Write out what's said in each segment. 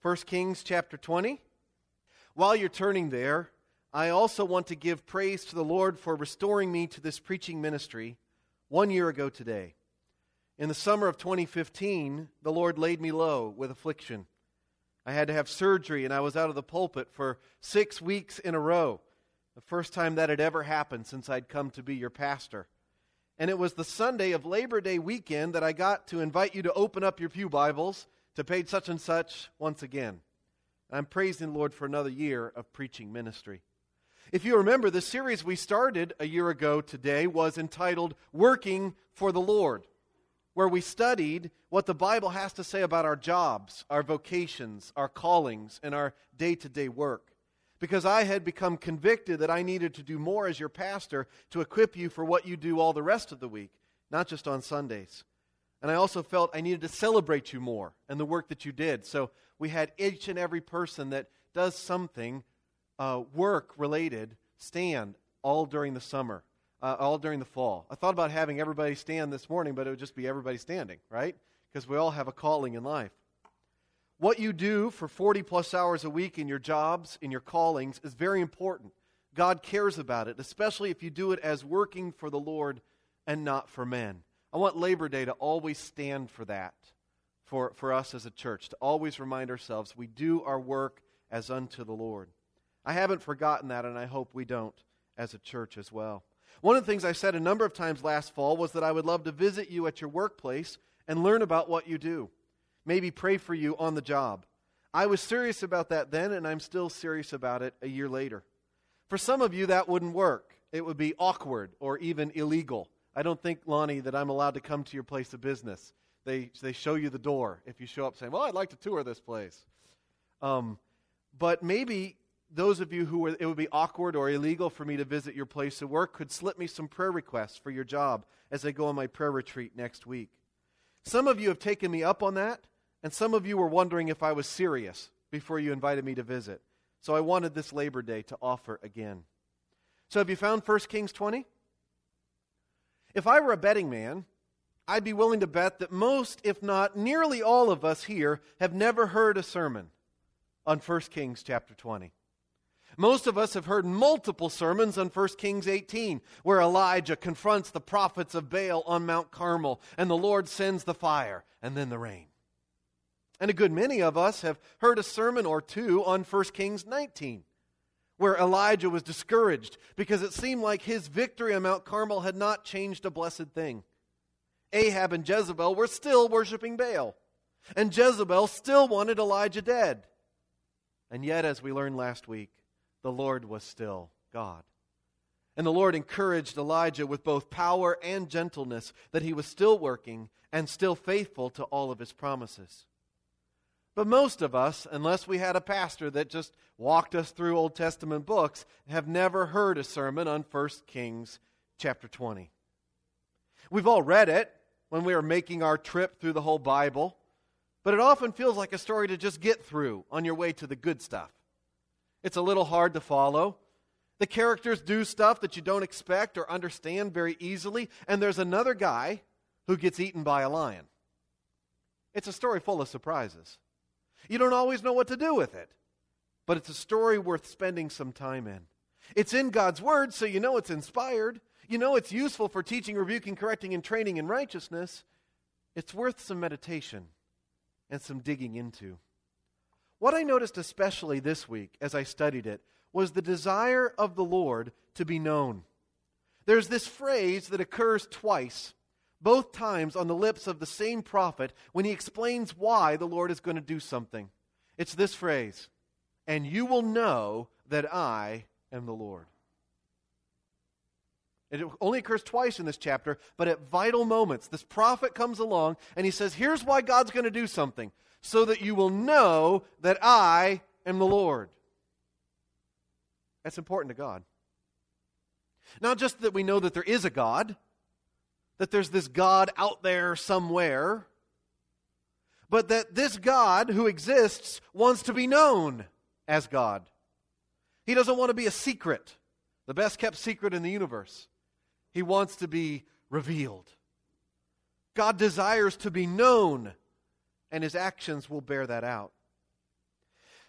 1 Kings chapter 20. While you're turning there, I also want to give praise to the Lord for restoring me to this preaching ministry 1 year ago today. In the summer of 2015, the Lord laid me low with affliction. I had to have surgery, and I was out of the pulpit for 6 weeks in a row. The first time that had ever happened since I'd come to be your pastor. And it was the Sunday of Labor Day weekend that I got to invite you to open up your pew Bibles to page such and such once again. I'm praising the Lord for another year of preaching ministry. If you remember, the series we started a year ago today was entitled Working for the Lord, where we studied what the Bible has to say about our jobs, our vocations, our callings, and our day-to-day work. Because I had become convicted that I needed to do more as your pastor to equip you for what you do all the rest of the week, not just on Sundays. And I also felt I needed to celebrate you more and the work that you did. So we had each and every person that does something work-related stand all during the summer, all during the fall. I thought about having everybody stand this morning, but it would just be everybody standing, right? Because we all have a calling in life. What you do for 40-plus hours a week in your jobs, in your callings, is very important. God cares about it, especially if you do it as working for the Lord and not for men. I want Labor Day to always stand for that, for us as a church, to always remind ourselves we do our work as unto the Lord. I haven't forgotten that, and I hope we don't as a church as well. One of the things I said a number of times last fall was that I would love to visit you at your workplace and learn about what you do. Maybe pray for you on the job. I was serious about that then, and I'm still serious about it a year later. For some of you, that wouldn't work. It would be awkward or even illegal. I don't think, Lonnie, that I'm allowed to come to your place of business. They show you the door if you show up saying, well, I'd like to tour this place. But maybe those of you it would be awkward or illegal for me to visit your place of work could slip me some prayer requests for your job as I go on my prayer retreat next week. Some of you have taken me up on that, and some of you were wondering if I was serious before you invited me to visit. So I wanted this Labor Day to offer again. So have you found 1 Kings 20? If I were a betting man, I'd be willing to bet that most, if not nearly all of us here have never heard a sermon on 1 Kings chapter 20. Most of us have heard multiple sermons on 1 Kings 18, where Elijah confronts the prophets of Baal on Mount Carmel, and the Lord sends the fire and then the rain. And a good many of us have heard a sermon or two on 1 Kings 19, where Elijah was discouraged because it seemed like his victory on Mount Carmel had not changed a blessed thing. Ahab and Jezebel were still worshiping Baal, and Jezebel still wanted Elijah dead. And yet, as we learned last week, the Lord was still God. And the Lord encouraged Elijah with both power and gentleness that he was still working and still faithful to all of his promises. But most of us, unless we had a pastor that just walked us through Old Testament books, have never heard a sermon on 1 Kings chapter 20. We've all read it when we are making our trip through the whole Bible, but it often feels like a story to just get through on your way to the good stuff. It's a little hard to follow. The characters do stuff that you don't expect or understand very easily, and there's another guy who gets eaten by a lion. It's a story full of surprises. You don't always know what to do with it, but it's a story worth spending some time in. It's in God's Word, so you know it's inspired. You know it's useful for teaching, rebuking, correcting, and training in righteousness. It's worth some meditation and some digging into. What I noticed especially this week as I studied it was the desire of the Lord to be known. There's this phrase that occurs twice, both times on the lips of the same prophet when he explains why the Lord is going to do something. It's this phrase, and you will know that I am the Lord. It only occurs twice in this chapter, but at vital moments, this prophet comes along and he says, here's why God's going to do something, so that you will know that I am the Lord. That's important to God. Not just that we know that there is a God, that there's this God out there somewhere, but that this God who exists wants to be known as God. He doesn't want to be a secret, the best kept secret in the universe. He wants to be revealed. God desires to be known, and his actions will bear that out.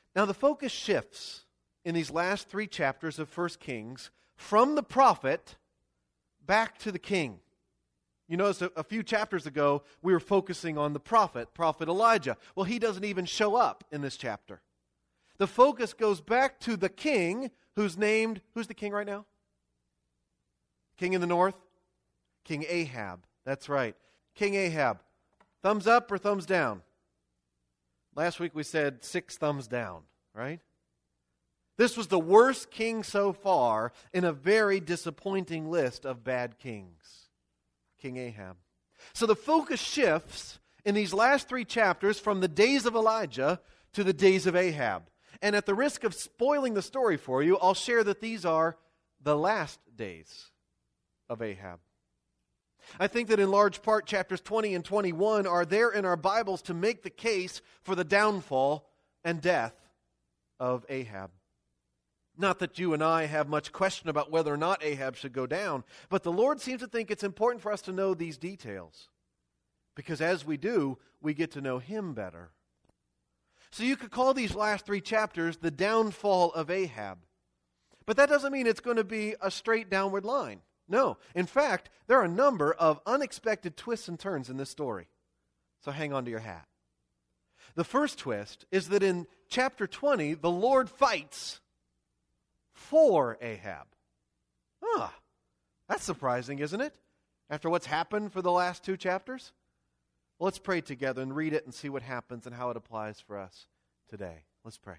Now the focus shifts in these last 3 chapters of 1 Kings from the prophet back to the king. You notice a few chapters ago we were focusing on the prophet Elijah. Well, he doesn't even show up in this chapter. The focus goes back to the king who's the king right now? King in the north? King Ahab. That's right. King Ahab. Thumbs up or thumbs down? Last week we said 6 thumbs down, right? This was the worst king so far in a very disappointing list of bad kings. King Ahab. So the focus shifts in these last 3 chapters from the days of Elijah to the days of Ahab. And at the risk of spoiling the story for you, I'll share that these are the last days of Ahab. I think that in large part chapters 20 and 21 are there in our Bibles to make the case for the downfall and death of Ahab. Not that you and I have much question about whether or not Ahab should go down, but the Lord seems to think it's important for us to know these details. Because as we do, we get to know Him better. So you could call these last 3 chapters the downfall of Ahab. But that doesn't mean it's going to be a straight downward line. No. In fact, there are a number of unexpected twists and turns in this story. So hang on to your hat. The first twist is that in chapter 20, the Lord fights for Ahab. That's surprising, isn't it? After what's happened for the last 2 chapters? Well, let's pray together and read it and see what happens and how it applies for us today. Let's pray.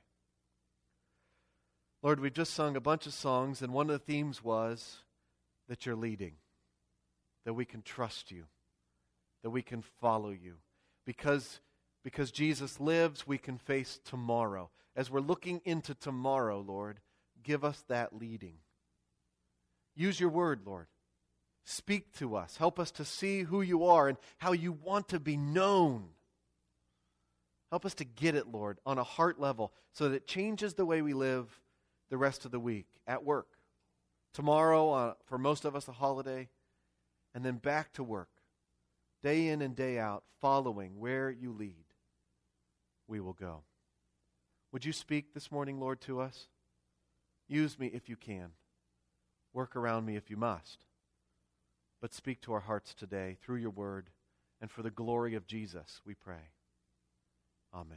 Lord, we've just sung a bunch of songs, and one of the themes was that you're leading, that we can trust you, that we can follow you. Because Jesus lives, we can face tomorrow. As we're looking into tomorrow, Lord, give us that leading. Use your word, Lord. Speak to us. Help us to see who you are and how you want to be known. Help us to get it, Lord, on a heart level so that it changes the way we live the rest of the week at work. Tomorrow, for most of us, a holiday, and then back to work, day in and day out, following where you lead, we will go. Would you speak this morning, Lord, to us? Use me if you can. Work around me if you must. But speak to our hearts today through your word, and for the glory of Jesus, we pray. Amen.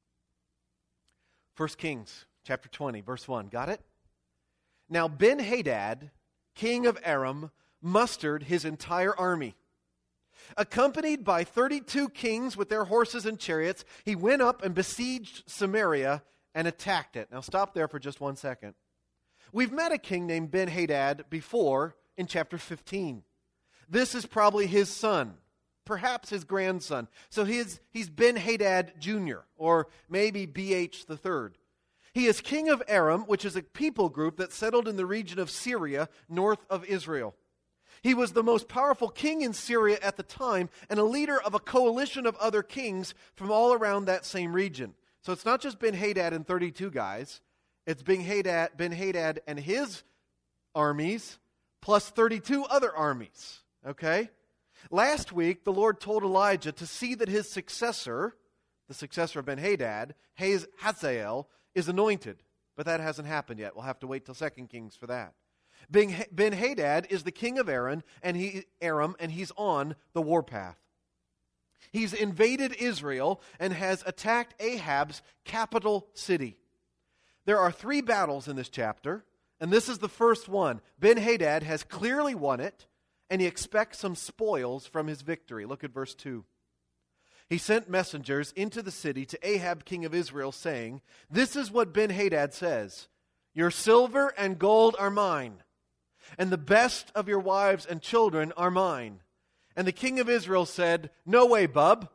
1 Kings chapter 20, verse 1. Got it? Now Ben-Hadad, king of Aram, mustered his entire army. Accompanied by 32 kings with their horses and chariots, he went up and besieged Samaria and attacked it. Now stop there for just 1 second. We've met a king named Ben-Hadad before in chapter 15. This is probably his son, perhaps his grandson. So he's Ben-Hadad Jr., or maybe BH III. He is king of Aram, which is a people group that settled in the region of Syria, north of Israel. He was the most powerful king in Syria at the time and a leader of a coalition of other kings from all around that same region. So it's not just Ben-Hadad and 32 guys. It's Ben-Hadad and his armies plus 32 other armies. Okay? Last week, the Lord told Elijah to see that his successor, the successor of Ben-Hadad, Hazael, is anointed. But that hasn't happened yet. We'll have to wait till 2 Kings for that. Ben-Hadad is the king of Aram, and he's on the warpath. He's invaded Israel and has attacked Ahab's capital city. There are 3 battles in this chapter, and this is the first one. Ben-Hadad has clearly won it, and he expects some spoils from his victory. Look at verse 2. He sent messengers into the city to Ahab, king of Israel, saying, "This is what Ben-Hadad says, your silver and gold are mine, and the best of your wives and children are mine." And the king of Israel said, "No way, bub."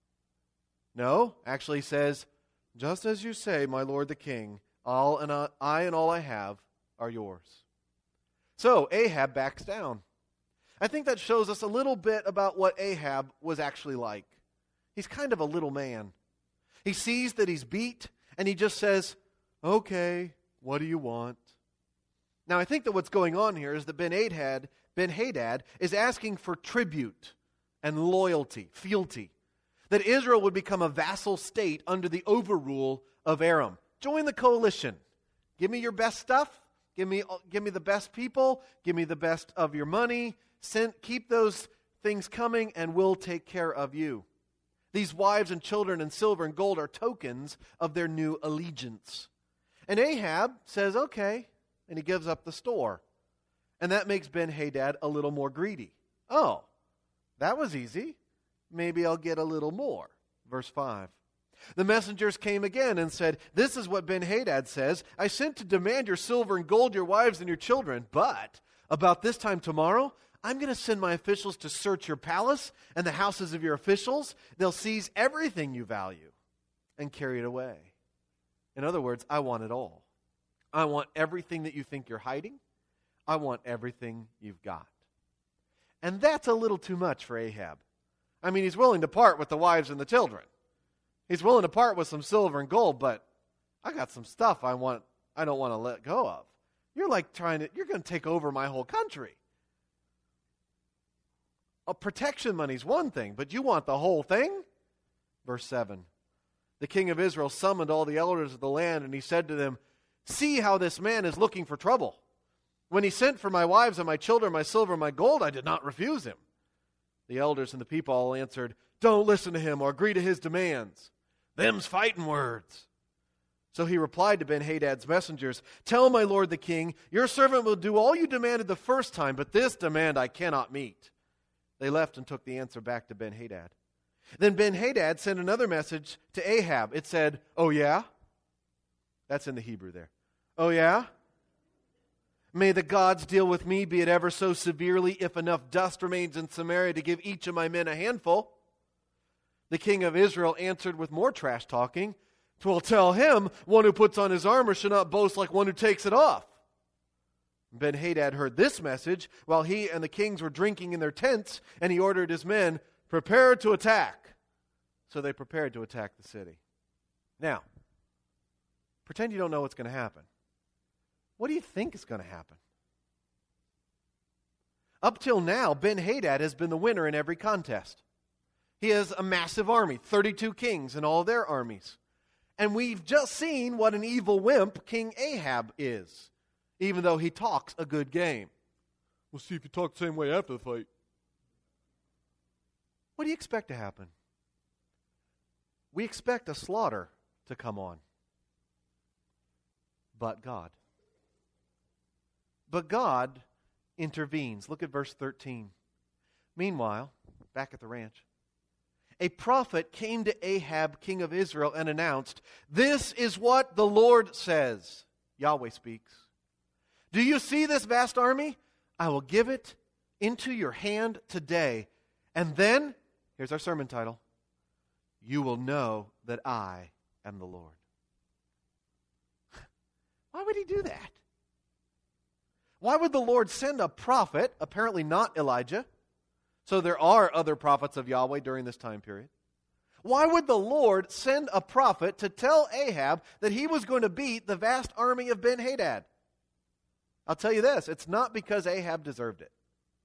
No, actually he says, "Just as you say, my lord the king, I and all I have are yours." So Ahab backs down. I think that shows us a little bit about what Ahab was actually like. He's kind of a little man. He sees that he's beat, and he just says, "Okay, what do you want?" Now, I think that what's going on here is that Ben-Hadad is asking for tribute and loyalty, fealty, that Israel would become a vassal state under the overrule of Aram. join the coalition. Give me your best stuff. Give me the best people. Give me the best of your money. Keep those things coming, and we'll take care of you. These wives and children and silver and gold are tokens of their new allegiance. And Ahab says, okay, and he gives up the store. And that makes Ben-Hadad a little more greedy. Oh, that was easy. Maybe I'll get a little more. Verse 5. The messengers came again and said, this is what Ben-Hadad says. I sent to demand your silver and gold, your wives and your children. But about this time tomorrow, I'm going to send my officials to search your palace and the houses of your officials. They'll seize everything you value and carry it away. In other words, I want it all. I want everything that you think you're hiding. I want everything you've got. And that's a little too much for Ahab. I mean, he's willing to part with the wives and the children. He's willing to part with some silver and gold, but I got some stuff I don't want to let go of. You're going to take over my whole country. Protection money's one thing, but you want the whole thing? Verse 7. The king of Israel summoned all the elders of the land, and he said to them, see how this man is looking for trouble. When he sent for my wives and my children, my silver and my gold, I did not refuse him. The elders and the people all answered, don't listen to him or agree to his demands. Them's fighting words. So he replied to Ben-Hadad's messengers, tell my lord the king, your servant will do all you demanded the first time, but this demand I cannot meet. They left and took the answer back to Ben-Hadad. Then Ben-Hadad sent another message to Ahab. It said, oh yeah? That's in the Hebrew there. Oh yeah? May the gods deal with me, be it ever so severely, if enough dust remains in Samaria to give each of my men a handful. The king of Israel answered with more trash talking. 'Twill tell him, one who puts on his armor should not boast like one who takes it off. Ben-Hadad heard this message while he and the kings were drinking in their tents, and he ordered his men, prepare to attack. So they prepared to attack the city. Now, pretend you don't know what's going to happen. What do you think is going to happen? Up till now, Ben-Hadad has been the winner in every contest. He has a massive army, 32 kings and all their armies. And we've just seen what an evil wimp King Ahab is, even though he talks a good game. We'll see if you talk the same way after the fight. What do you expect to happen? We expect a slaughter to come on. But God intervenes. Look at verse 13. Meanwhile, back at the ranch, a prophet came to Ahab, king of Israel, and announced, this is what the Lord says. Yahweh speaks. Do you see this vast army? I will give it into your hand today. And then, here's our sermon title, you will know that I am the Lord. Why would he do that? Why would the Lord send a prophet, apparently not Elijah? So there are other prophets of Yahweh during this time period. Why would the Lord send a prophet to tell Ahab that he was going to beat the vast army of Ben-Hadad? I'll tell you this, it's not because Ahab deserved it.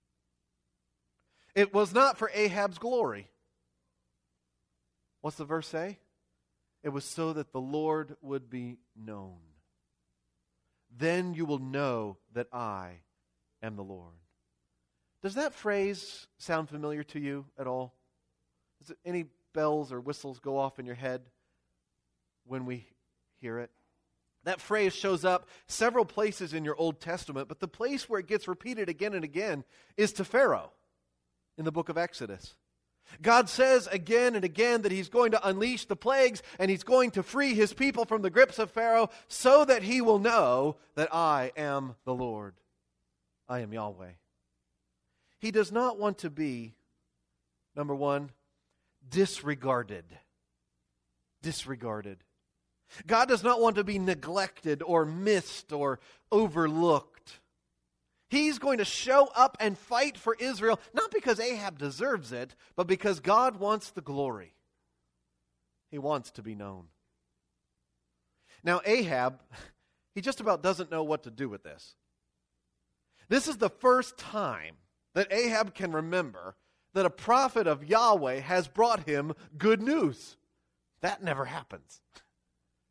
It was not for Ahab's glory. What's the verse say? It was so that the Lord would be known. Then you will know that I am the Lord. Does that phrase sound familiar to you at all? Does any bells or whistles go off in your head when we hear it? That phrase shows up several places in your Old Testament, but the place where it gets repeated again and again is to Pharaoh in the book of Exodus. God says again and again that he's going to unleash the plagues and he's going to free his people from the grips of Pharaoh so that he will know that I am the Lord. I am Yahweh. He does not want to be, number one, disregarded. Disregarded. God does not want to be neglected or missed or overlooked. He's going to show up and fight for Israel, not because Ahab deserves it, but because God wants the glory. He wants to be known. Now Ahab, he just about doesn't know what to do with this. This is the first time that Ahab can remember that a prophet of Yahweh has brought him good news. That never happens.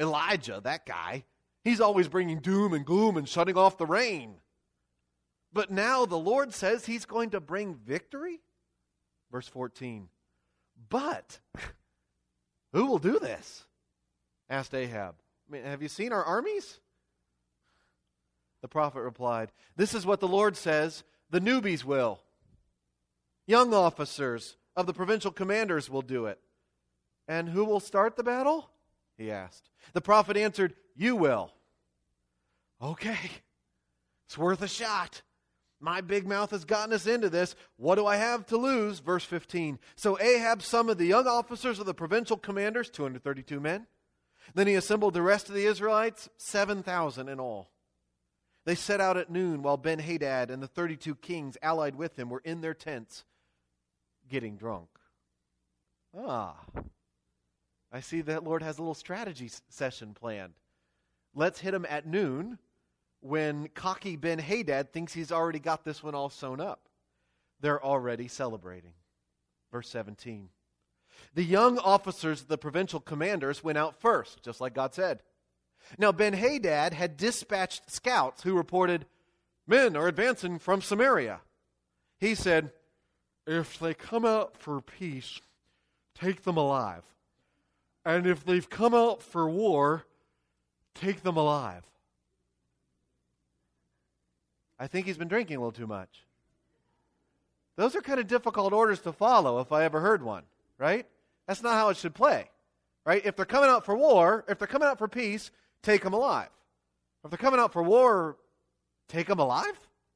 Elijah, that guy, he's always bringing doom and gloom and shutting off the rain. But now the Lord says he's going to bring victory? Verse 14. But who will do this? Asked Ahab. I mean, have you seen our armies? The prophet replied, this is what the Lord says, the newbies will. Young officers of the provincial commanders will do it. And who will start the battle? He asked. The prophet answered, you will. Okay, it's worth a shot. My big mouth has gotten us into this. What do I have to lose? Verse 15. So Ahab summoned the young officers of the provincial commanders, 232 men. Then he assembled the rest of the Israelites, 7,000 in all. They set out at noon while Ben-Hadad and the 32 kings allied with him were in their tents getting drunk. I see that Lord has a little strategy session planned. Let's hit him at noon when cocky Ben-Hadad thinks he's already got this one all sewn up. They're already celebrating. Verse 17. The young officers of the provincial commanders went out first, just like God said. Now Ben-Hadad had dispatched scouts who reported, men are advancing from Samaria. He said, if they come out for peace, take them alive. And if they've come out for war, take them alive. I think he's been drinking a little too much. Those are kind of difficult orders to follow if I ever heard one, right? That's not how it should play, right? If they're coming out for war, if they're coming out for peace, take them alive. If they're coming out for war, take them alive?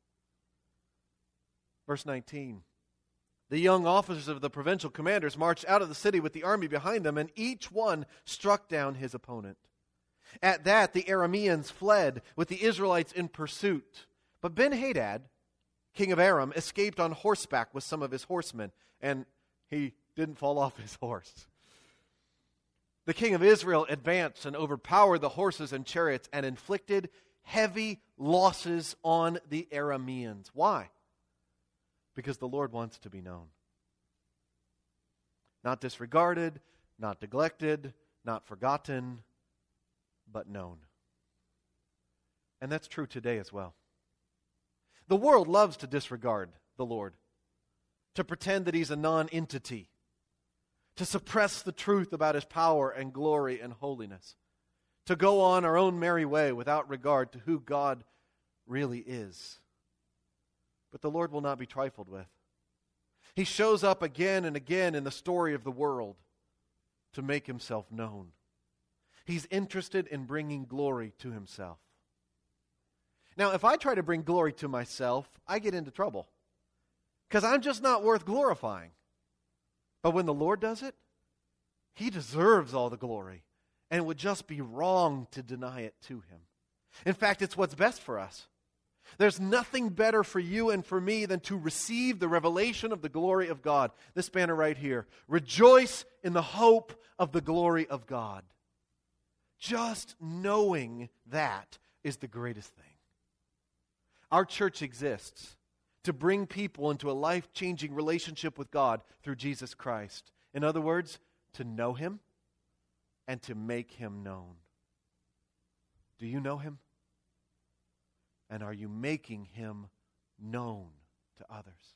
Verse 19. The young officers of the provincial commanders marched out of the city with the army behind them, and each one struck down his opponent. At that, the Arameans fled, with the Israelites in pursuit. But Ben-Hadad, king of Aram, escaped on horseback with some of his horsemen, and he didn't fall off his horse. The king of Israel advanced and overpowered the horses and chariots and inflicted heavy losses on the Arameans. Why? Because the Lord wants to be known. Not disregarded, not neglected, not forgotten, but known. And that's true today as well. The world loves to disregard the Lord, to pretend that he's a non-entity, to suppress the truth about his power and glory and holiness, to go on our own merry way without regard to who God really is. But the Lord will not be trifled with. He shows up again and again in the story of the world to make himself known. He's interested in bringing glory to himself. Now, if I try to bring glory to myself, I get into trouble, because I'm just not worth glorifying. But when the Lord does it, he deserves all the glory, and it would just be wrong to deny it to him. In fact, it's what's best for us. There's nothing better for you and for me than to receive the revelation of the glory of God. This banner right here. Rejoice in the hope of the glory of God. Just knowing that is the greatest thing. Our church exists to bring people into a life-changing relationship with God through Jesus Christ. In other words, to know him and to make him known. Do you know him? And are you making him known to others?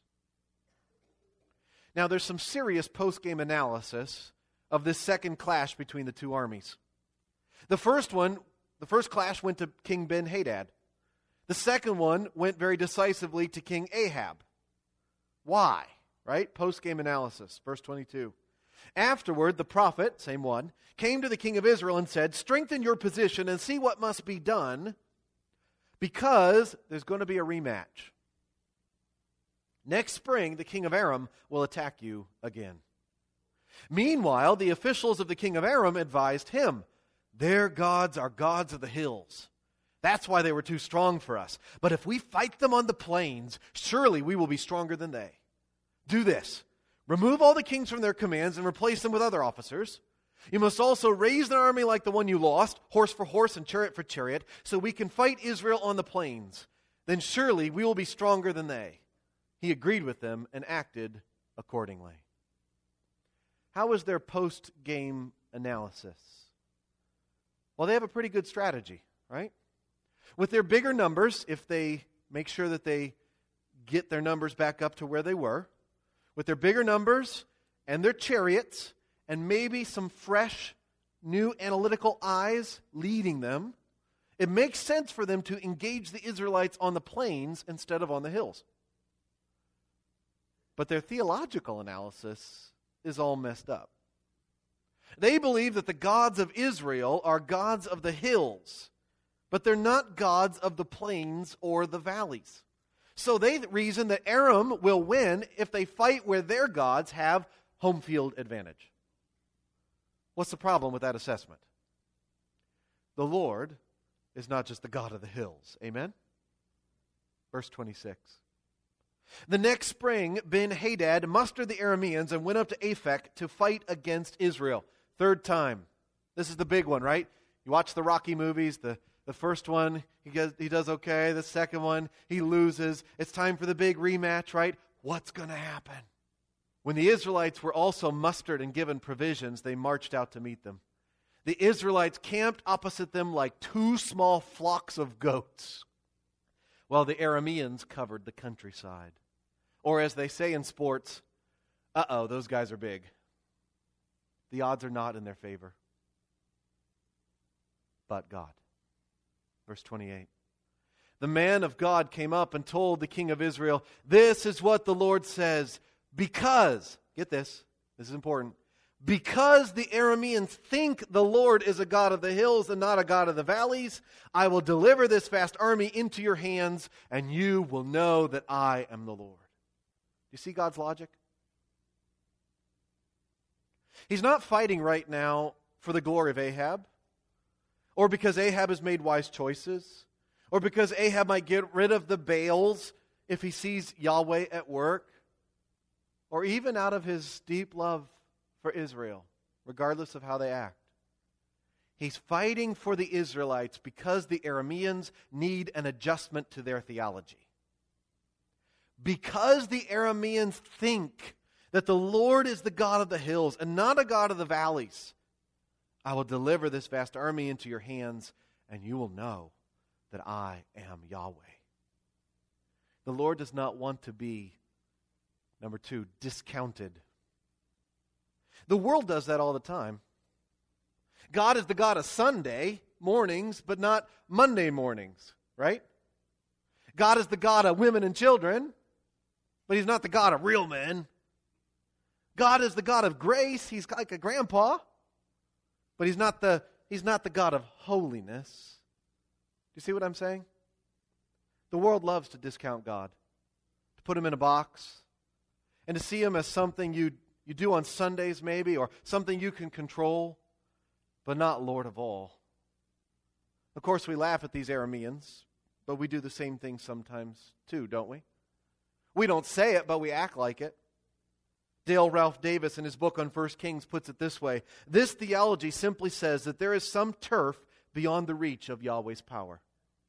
Now, there's some serious post-game analysis of this second clash between the two armies. The first clash went to King Ben-Hadad. The second one went very decisively to King Ahab. Why? Right? Post-game analysis. Verse 22. Afterward, the prophet, same one, came to the king of Israel and said, strengthen your position and see what must be done, because there's going to be a rematch. Next spring, the king of Aram will attack you again. Meanwhile, the officials of the king of Aram advised him, their gods are gods of the hills. That's why they were too strong for us. But if we fight them on the plains, surely we will be stronger than they. Do this. Remove all the kings from their commands and replace them with other officers. You must also raise an army like the one you lost, horse for horse and chariot for chariot, so we can fight Israel on the plains. Then surely we will be stronger than they. He agreed with them and acted accordingly. How was their post-game analysis? Well, they have a pretty good strategy, right? With their bigger numbers, if they make sure that they get their numbers back up to where they were, with their bigger numbers and their chariots, and maybe some fresh, new analytical eyes leading them, it makes sense for them to engage the Israelites on the plains instead of on the hills. But their theological analysis is all messed up. They believe that the gods of Israel are gods of the hills, but they're not gods of the plains or the valleys. So they reason that Aram will win if they fight where their gods have home field advantage. What's the problem with that assessment? The Lord is not just the God of the hills. Amen? Verse 26. The next spring, Ben-Hadad mustered the Arameans and went up to Aphek to fight against Israel. Third time. This is the big one, right? You watch the Rocky movies, the first one, he does okay. The second one, he loses. It's time for the big rematch, right? What's going to happen? When the Israelites were also mustered and given provisions, they marched out to meet them. The Israelites camped opposite them like two small flocks of goats, while the Arameans covered the countryside. Or as they say in sports, those guys are big. The odds are not in their favor. But God. Verse 28. The man of God came up and told the king of Israel, "This is what the Lord says, because," get this is important, "because the Arameans think the Lord is a God of the hills and not a God of the valleys, I will deliver this vast army into your hands, and you will know that I am the Lord." Do you see God's logic? He's not fighting right now for the glory of Ahab, or because Ahab has made wise choices, or because Ahab might get rid of the Baals if he sees Yahweh at work, or even out of his deep love for Israel, regardless of how they act. He's fighting for the Israelites because the Arameans need an adjustment to their theology. Because the Arameans think that the Lord is the God of the hills and not a God of the valleys, I will deliver this vast army into your hands, and you will know that I am Yahweh. The Lord does not want to be, number two, discounted. The world does that all the time. God is the God of Sunday mornings, but not Monday mornings, right? God is the God of women and children, but He's not the God of real men. God is the God of grace. He's like a grandpa, but He's not the God of holiness. Do you see what I'm saying? The world loves to discount God, to put Him in a box, and to see Him as something you do on Sundays maybe, or something you can control, but not Lord of all. Of course, we laugh at these Arameans, but we do the same thing sometimes too, don't we? We don't say it, but we act like it. Dale Ralph Davis, in his book on 1 Kings, puts it this way: this theology simply says that there is some turf beyond the reach of Yahweh's power.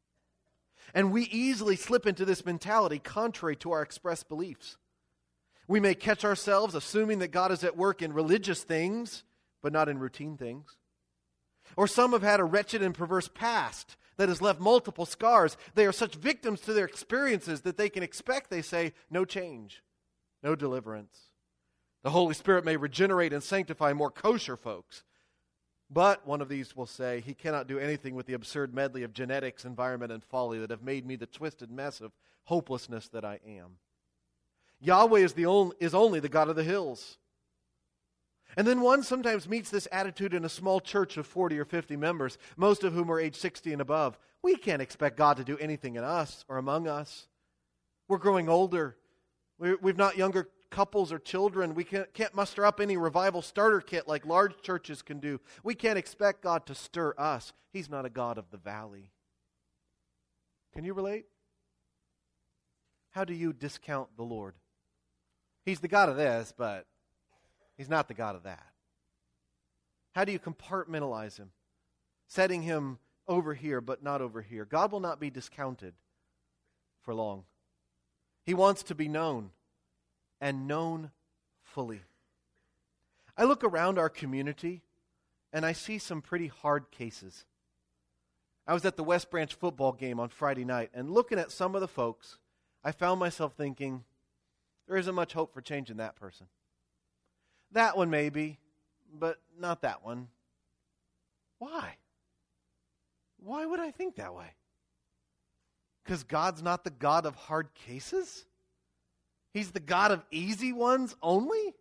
And we easily slip into this mentality contrary to our expressed beliefs. We may catch ourselves assuming that God is at work in religious things, but not in routine things. Or some have had a wretched and perverse past that has left multiple scars. They are such victims to their experiences that they can expect, they say, no change, no deliverance. The Holy Spirit may regenerate and sanctify more kosher folks. But, one of these will say, He cannot do anything with the absurd medley of genetics, environment, and folly that have made me the twisted mess of hopelessness that I am. Yahweh is only the God of the hills. And then one sometimes meets this attitude in a small church of 40 or 50 members, most of whom are age 60 and above. We can't expect God to do anything in us or among us. We're growing older. We've not younger couples or children. We can't muster up any revival starter kit like large churches can do. We can't expect God to stir us. He's not a God of the valley. Can you relate? How do you discount the Lord? He's the God of this, but He's not the God of that. How do you compartmentalize Him? Setting Him over here, but not over here. God will not be discounted for long. He wants to be known, and known fully. I look around our community, and I see some pretty hard cases. I was at the West Branch football game on Friday night, and looking at some of the folks, I found myself thinking, there isn't much hope for changing that person. That one maybe, but not that one. Why? Why would I think that way? Because God's not the God of hard cases? He's the God of easy ones only?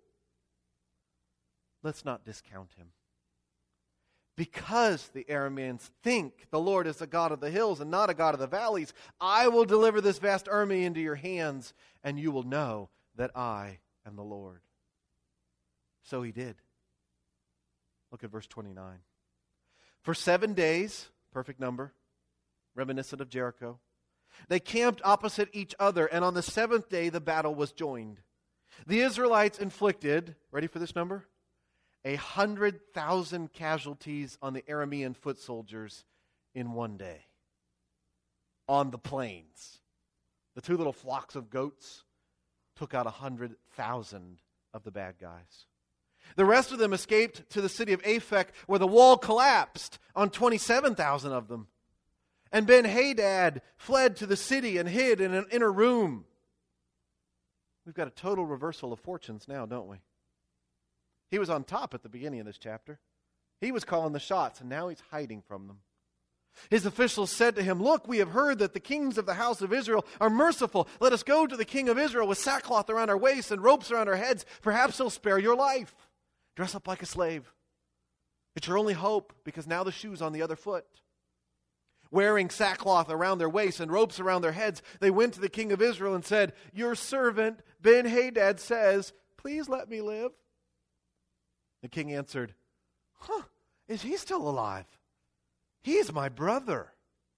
Let's not discount him. Because the Arameans think the Lord is a God of the hills and not a God of the valleys, I will deliver this vast army into your hands, and you will know that I am the Lord. So he did. Look at verse 29. For 7 days, perfect number, reminiscent of Jericho, they camped opposite each other, and on the seventh day the battle was joined. The Israelites inflicted, ready for this number? 100,000 casualties on the Aramean foot soldiers in one day. On the plains. The two little flocks of goats took out 100,000 of the bad guys. The rest of them escaped to the city of Aphek, where the wall collapsed on 27,000 of them. And Ben-Hadad fled to the city and hid in an inner room. We've got a total reversal of fortunes now, don't we? He was on top at the beginning of this chapter. He was calling the shots, and now he's hiding from them. His officials said to him, "Look, we have heard that the kings of the house of Israel are merciful. Let us go to the king of Israel with sackcloth around our waists and ropes around our heads. Perhaps he'll spare your life. Dress up like a slave. It's your only hope, because now the shoe's on the other foot." Wearing sackcloth around their waists and ropes around their heads, they went to the king of Israel and said, "Your servant Ben-Hadad says, 'Please let me live.'" The king answered, "Is he still alive? He is my brother."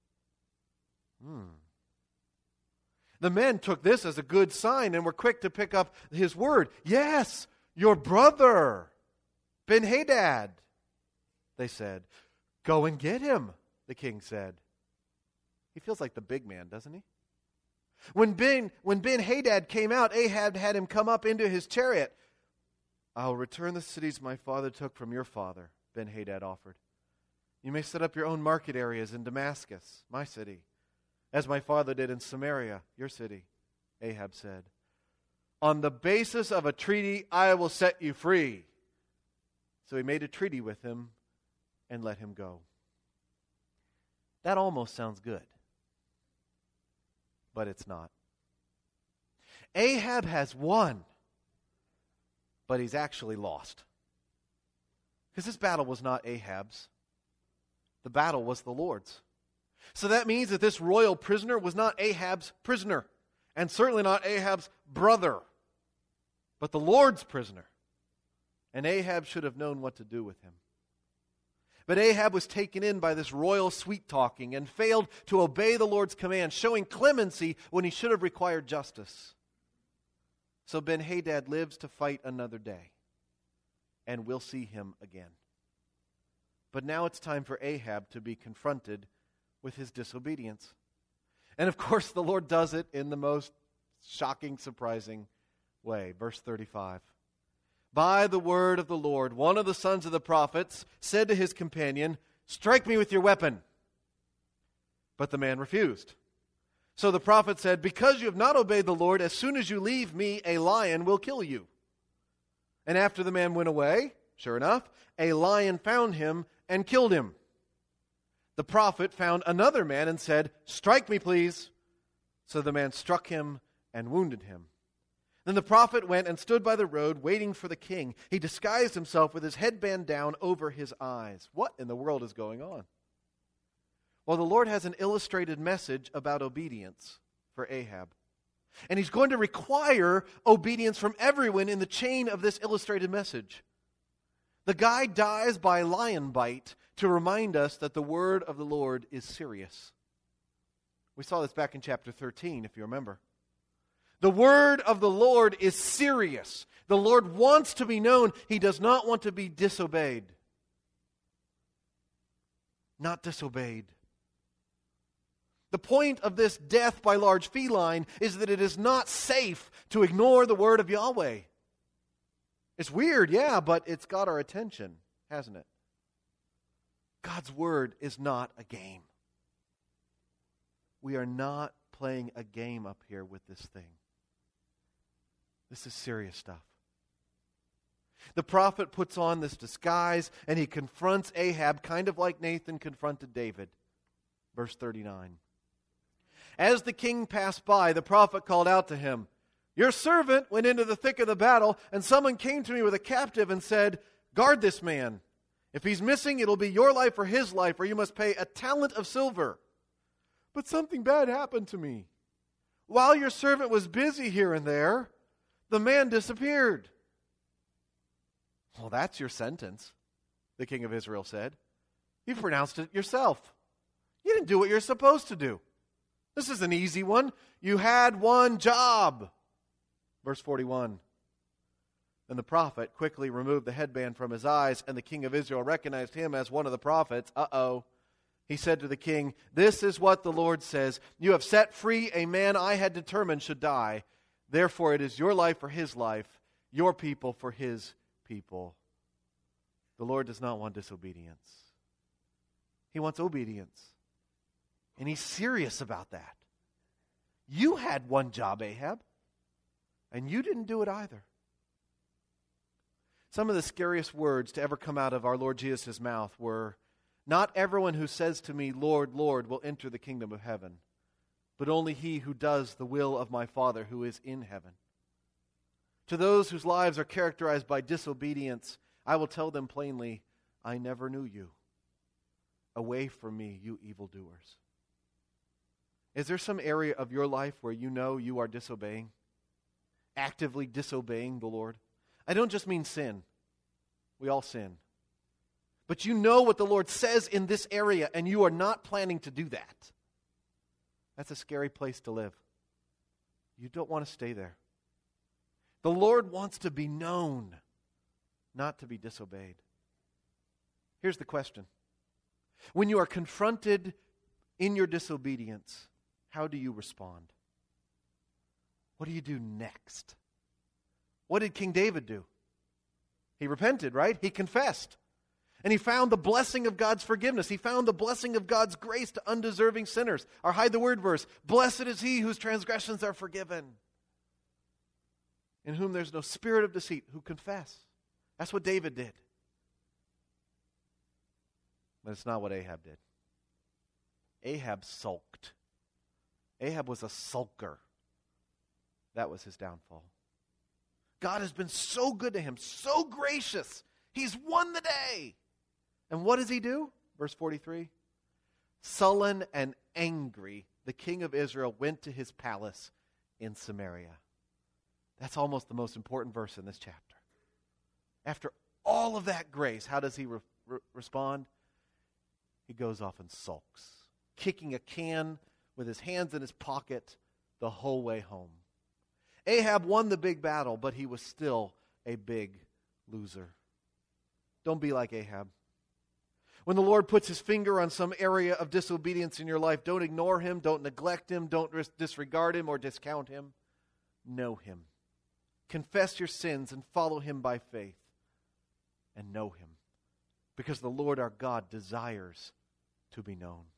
The men took this as a good sign and were quick to pick up his word. "Yes, your brother, Ben-Hadad," they said. "Go and get him," the king said. He feels like the big man, doesn't he? When Ben-Hadad came out, Ahab had him come up into his chariot. "I'll return the cities my father took from your father," Ben-Hadad offered. "You may set up your own market areas in Damascus, my city, as my father did in Samaria, your city," Ahab said. "On the basis of a treaty, I will set you free." So he made a treaty with him and let him go. That almost sounds good, but it's not. Ahab has won, but he's actually lost. Because this battle was not Ahab's. The battle was the Lord's. So that means that this royal prisoner was not Ahab's prisoner, and certainly not Ahab's brother, but the Lord's prisoner. And Ahab should have known what to do with him. But Ahab was taken in by this royal sweet-talking and failed to obey the Lord's command, showing clemency when he should have required justice. So Ben-Hadad lives to fight another day, and we'll see him again. But now it's time for Ahab to be confronted with his disobedience. And of course, the Lord does it in the most shocking, surprising way. Verse 35. By the word of the Lord, one of the sons of the prophets said to his companion, "Strike me with your weapon." But the man refused. So the prophet said, "Because you have not obeyed the Lord, as soon as you leave me, a lion will kill you." And after the man went away, sure enough, a lion found him and killed him. The prophet found another man and said, "Strike me, please." So the man struck him and wounded him. Then the prophet went and stood by the road waiting for the king. He disguised himself with his headband down over his eyes. What in the world is going on? Well, the Lord has an illustrated message about obedience for Ahab. And he's going to require obedience from everyone in the chain of this illustrated message. The guy dies by lion bite to remind us that the word of the Lord is serious. We saw this back in chapter 13, if you remember. The word of the Lord is serious. The Lord wants to be known. He does not want to be disobeyed. Not disobeyed. The point of this death by large feline is that it is not safe to ignore the word of Yahweh. It's weird, yeah, but it's got our attention, hasn't it? God's word is not a game. We are not playing a game up here with this thing. This is serious stuff. The prophet puts on this disguise and he confronts Ahab kind of like Nathan confronted David. Verse 39. As the king passed by, the prophet called out to him, "Your servant went into the thick of the battle, and someone came to me with a captive and said, 'Guard this man. If he's missing, it'll be your life or his life, or you must pay a talent of silver.' But something bad happened to me. While your servant was busy here and there, the man disappeared." "Well, that's your sentence," the king of Israel said. "You've pronounced it yourself. You didn't do what you're supposed to do. This is an easy one. You had one job." Verse 41. Then the prophet quickly removed the headband from his eyes, and the king of Israel recognized him as one of the prophets. He said to the king, "This is what the Lord says. You have set free a man I had determined should die. Therefore it is your life for his life, your people for his people." The Lord does not want disobedience. He wants obedience. And he's serious about that. You had one job, Ahab, and you didn't do it either. Some of the scariest words to ever come out of our Lord Jesus' mouth were, "Not everyone who says to me, 'Lord, Lord,' will enter the kingdom of heaven, but only he who does the will of my Father who is in heaven." To those whose lives are characterized by disobedience, I will tell them plainly, "I never knew you. Away from me, you evildoers." Is there some area of your life where you know you are disobeying? Actively disobeying the Lord? I don't just mean sin. We all sin. But you know what the Lord says in this area, and you are not planning to do that. That's a scary place to live. You don't want to stay there. The Lord wants to be known, not to be disobeyed. Here's the question. When you are confronted in your disobedience, how do you respond? What do you do next? What did King David do? He repented, right? He confessed. And he found the blessing of God's forgiveness. He found the blessing of God's grace to undeserving sinners. Or hide the word verse, "Blessed is he whose transgressions are forgiven, in whom there's no spirit of deceit," who confess. That's what David did. But it's not what Ahab did. Ahab sulked. Ahab was a sulker. That was his downfall. God has been so good to him, so gracious. He's won the day. And what does he do? Verse 43. Sullen and angry, the king of Israel went to his palace in Samaria. That's almost the most important verse in this chapter. After all of that grace, how does he respond? He goes off and sulks, kicking a can with his hands in his pocket the whole way home. Ahab won the big battle, but he was still a big loser. Don't be like Ahab. When the Lord puts his finger on some area of disobedience in your life, don't ignore him, don't neglect him, don't disregard him or discount him. Know him. Confess your sins and follow him by faith. And know him. Because the Lord our God desires to be known.